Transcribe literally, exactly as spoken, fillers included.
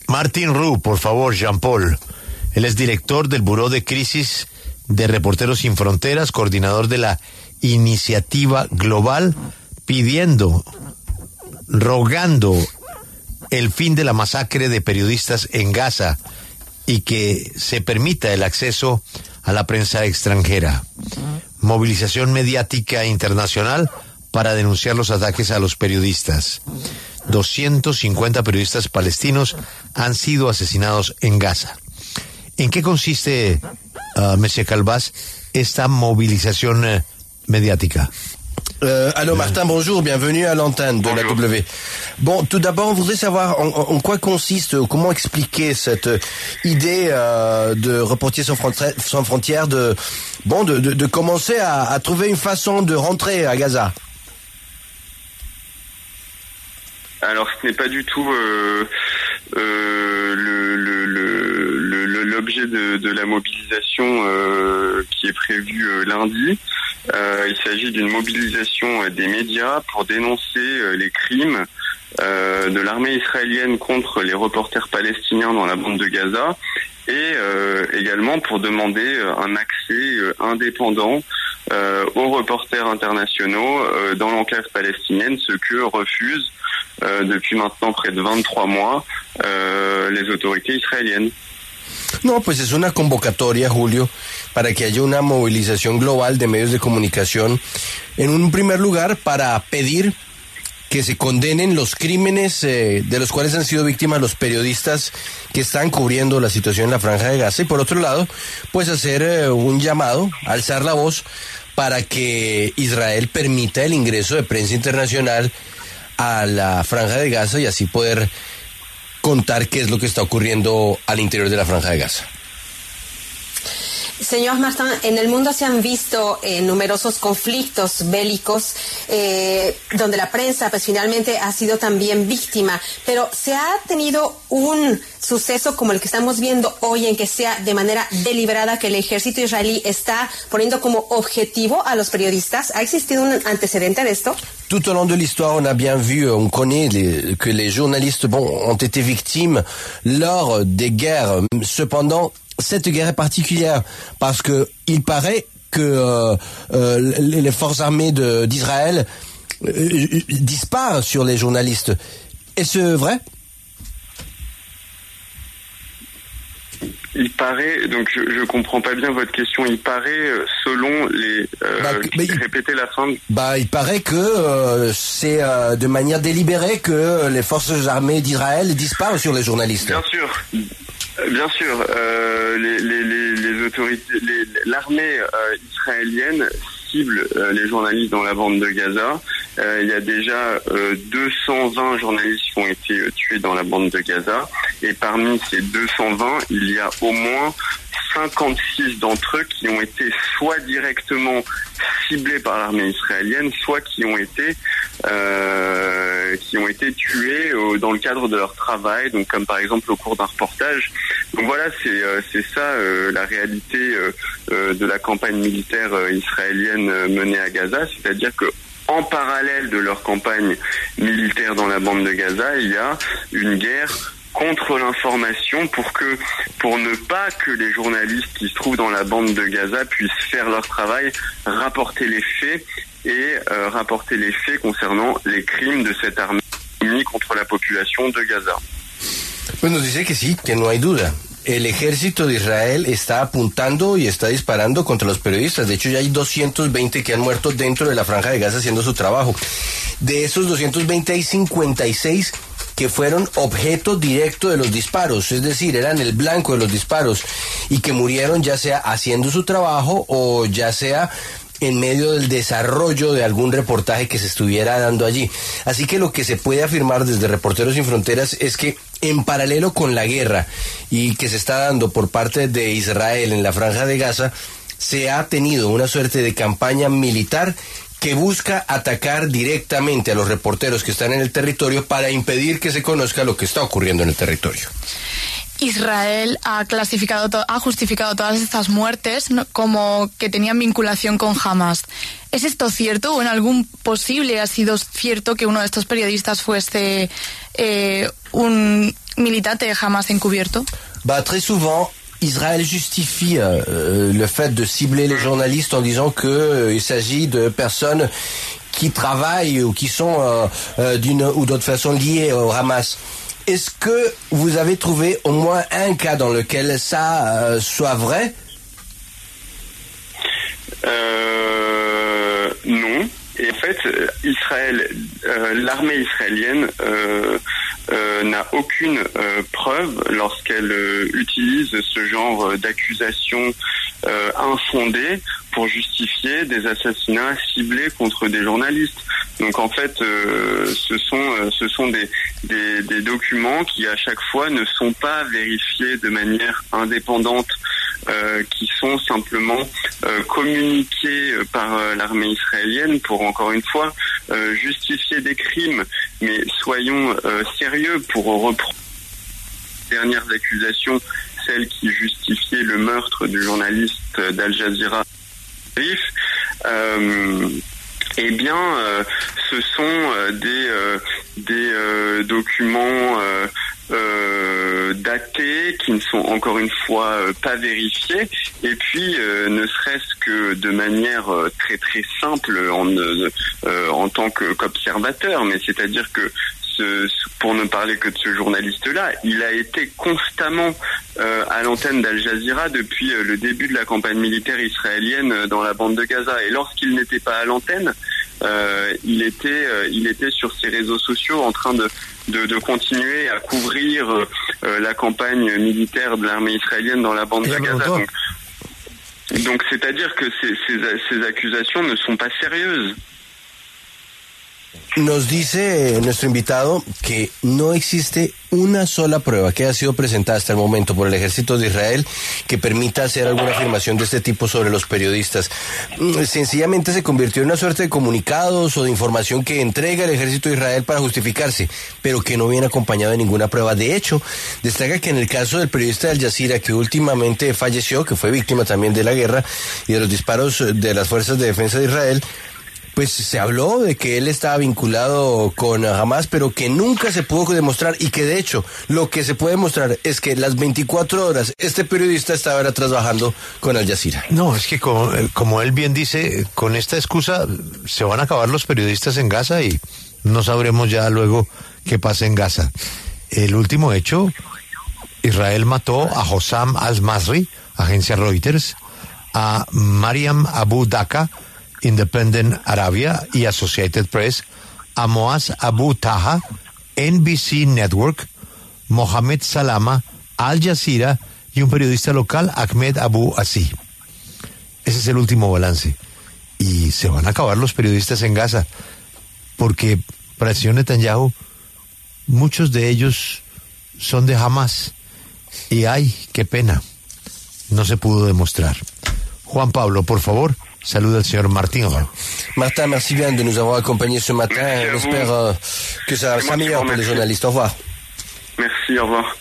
Martin Roux, por favor, Jean-Paul. Él es director del Buró de Crisis de Reporteros Sin Fronteras, coordinador de la iniciativa global, pidiendo, rogando el fin de la masacre de periodistas en Gaza y que se permita el acceso a la prensa extranjera. Movilización mediática internacional para denunciar los ataques a los periodistas. doscientos cincuenta periodistas palestinos han sido asesinados en Gaza. ¿En qué consiste, uh, Monsieur Calvas, esta movilización uh, médiatica? Euh, allô Martin, bonjour, bienvenue à l'antenne de bonjour. La W. Bon, tout d'abord, on voudrait savoir en, en quoi consiste, comment expliquer cette idée euh, de Reporters sans frontières, sans frontières de, bon, de, de, de commencer à, à trouver une façon de rentrer à Gaza. Alors, ce n'est pas du tout euh, euh, le, le, le, le, l'objet de, de la mobilisation euh, qui est prévue euh, lundi. Euh, il s'agit d'une mobilisation euh, des médias pour dénoncer euh, les crimes euh, de l'armée israélienne contre les reporters palestiniens dans la bande de Gaza et euh, également pour demander euh, un accès euh, indépendant euh, aux reporters internationaux euh, dans l'enclave palestinienne, ce que refusent euh, depuis maintenant près de vingt-trois mois euh, les autorités israéliennes. No, pues es una convocatoria, Julio, para que haya una movilización global de medios de comunicación, en un primer lugar para pedir que se condenen los crímenes eh, de los cuales han sido víctimas los periodistas que están cubriendo la situación en la Franja de Gaza, y por otro lado, pues hacer eh, un llamado, alzar la voz para que Israel permita el ingreso de prensa internacional a la Franja de Gaza y así poder contar qué es lo que está ocurriendo al interior de la Franja de Gaza. Señor Martin, en el mundo se han visto eh, numerosos conflictos bélicos eh, donde la prensa pues finalmente ha sido también víctima, pero ¿se ha tenido un suceso como el que estamos viendo hoy en que sea de manera deliberada que el ejército israelí está poniendo como objetivo a los periodistas? ¿Ha existido un antecedente de esto? Tout au long de l'histoire, on a bien vu, on connaît les, que les journalistes bon, ont été victimes lors des guerres. Cependant, cette guerre est particulière parce que il paraît que euh, euh, les forces armées de, d'Israël euh, disparent sur les journalistes. Est-ce vrai? Il paraît, donc je, je comprends pas bien votre question, il paraît selon les... Euh, bah, il, répétez la fin. Bah, il paraît que euh, c'est euh, de manière délibérée que les forces armées d'Israël disparent sur les journalistes. Bien sûr, bien sûr, euh, les, les, les, les autorités, les, l'armée euh, israélienne cible euh, les journalistes dans la bande de Gaza. Euh, il y a déjà euh, deux cent vingt journalistes qui ont été euh, tués dans la bande de Gaza, et parmi ces deux cent vingt, il y a au moins cinquante-six d'entre eux qui ont été soit directement ciblés par l'armée israélienne, soit qui ont été euh, qui ont été tués euh, dans le cadre de leur travail, donc comme par exemple au cours d'un reportage. Donc voilà, c'est euh, c'est ça euh, la réalité euh, euh, de la campagne militaire euh, israélienne euh, menée à Gaza, c'est-à-dire que en parallèle de leur campagne militaire dans la bande de Gaza, il y a une guerre contre l'information pour que, pour ne pas que les journalistes qui se trouvent dans la bande de Gaza puissent faire leur travail, rapporter les faits et euh, rapporter les faits concernant les crimes de cette armée contre la population de Gaza. Pues nos dice que sí, que no hay duda. El ejército de Israel está apuntando y está disparando contra los periodistas. De hecho, ya hay doscientos veinte que han muerto dentro de la Franja de Gaza haciendo su trabajo. De esos doscientos veinte hay cincuenta y seis que fueron objeto directo de los disparos, es decir, eran el blanco de los disparos y que murieron ya sea haciendo su trabajo o ya sea en medio del desarrollo de algún reportaje que se estuviera dando allí. Así que lo que se puede afirmar desde Reporteros Sin Fronteras es que en paralelo con la guerra y que se está dando por parte de Israel en la Franja de Gaza, se ha tenido una suerte de campaña militar que busca atacar directamente a los reporteros que están en el territorio para impedir que se conozca lo que está ocurriendo en el territorio. Israel ha clasificado, to- ha justificado todas estas muertes, ¿no?, como que tenían vinculación con Hamas. ¿Es esto cierto o en algún posible ha sido cierto que uno de estos periodistas fuese eh, un militante de Hamas encubierto? Bah, très souvent, Israël justifie euh, le fait de cibler les journalistes en disant que euh, il s'agit de personnes qui travaillent ou qui sont euh, euh, d'une ou d'autre façon liées au Hamas. Est-ce que vous avez trouvé au moins un cas dans lequel ça euh, soit vrai? Euh, non. Et en fait, Israël, euh, l'armée israélienne euh, euh, n'a aucune euh, preuve lorsqu'elle euh, utilise ce genre d'accusations euh, infondées pour justifier des assassinats ciblés contre des journalistes. Donc en fait, euh, ce sont euh, ce sont des, des des documents qui à chaque fois ne sont pas vérifiés de manière indépendante, euh, qui sont simplement euh, communiqués par euh, l'armée israélienne pour encore une fois euh, justifier des crimes. Mais soyons euh, sérieux pour reprendre les dernières accusations, celles qui justifiaient le meurtre du journaliste d'Al Jazeera. Euh, Eh bien, euh, ce sont euh, des euh, des euh, documents euh, euh, datés qui ne sont encore une fois euh, pas vérifiés. Et puis, euh, ne serait-ce que de manière euh, très très simple en euh, en tant que qu'observateur, mais c'est-à-dire que ce, pour ne parler que de ce journaliste-là, il a été constamment euh, à l'antenne d'Al Jazeera depuis euh, le début de la campagne militaire israélienne euh, dans la bande de Gaza. Et lorsqu'il n'était pas à l'antenne, euh, il était euh, il était sur ses réseaux sociaux en train de de, de continuer à couvrir euh, la campagne militaire de l'armée israélienne dans la bande de Gaza. Donc, donc c'est-à-dire que ces, ces, ces accusations ne sont pas sérieuses. Nos dice nuestro invitado que no existe una sola prueba que haya sido presentada hasta el momento por el ejército de Israel que permita hacer alguna afirmación de este tipo sobre los periodistas. Sencillamente se convirtió en una suerte de comunicados o de información que entrega el ejército de Israel para justificarse, pero que no viene acompañado de ninguna prueba. De hecho, destaca que en el caso del periodista de Al Jazeera, que últimamente falleció, que fue víctima también de la guerra y de los disparos de las fuerzas de defensa de Israel, pues se habló de que él estaba vinculado con Hamas, pero que nunca se pudo demostrar, y que de hecho lo que se puede demostrar es que las veinticuatro horas este periodista estaba trabajando con Al Jazeera. No, es que como, como él bien dice, con esta excusa se van a acabar los periodistas en Gaza y no sabremos ya luego qué pasa en Gaza. El último hecho, Israel mató a Hossam al-Masri, agencia Reuters, a Mariam Abu Daka, Independent Arabia y Associated Press, a Moaz Abu Taha, N B C Network, Mohamed Salama, Al Jazeera y un periodista local, Ahmed Abu Asi. Ese es el último balance. Y se van a acabar los periodistas en Gaza, porque para el señor Netanyahu, muchos de ellos son de Hamas. Y ay, qué pena, no se pudo demostrar. Juan Pablo, por favor, saluda al señor Martin. Martin, merci bien de nous avoir accompagnés ce matin. On espère euh, que ça s'améliore pour les journalistes. Au revoir. Merci, au revoir.